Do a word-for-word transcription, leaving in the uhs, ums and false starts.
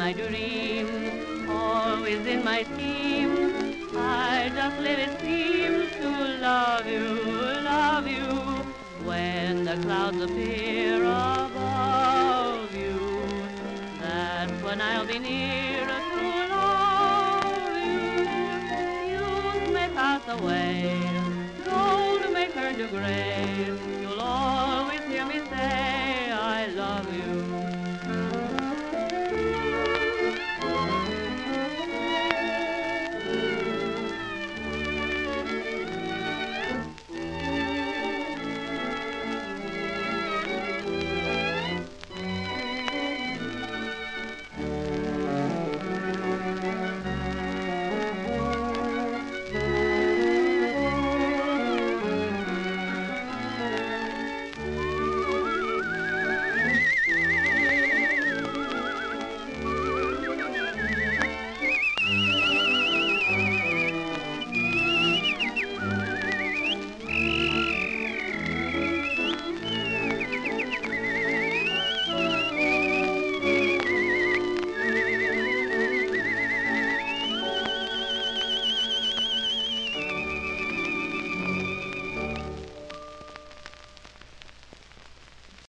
my dreams, always in my schemes. I just live, it seems, to love you, love you. When the clouds appear above you, that's when I'll be near to love you. Youth may pass away, gold may turn to gray,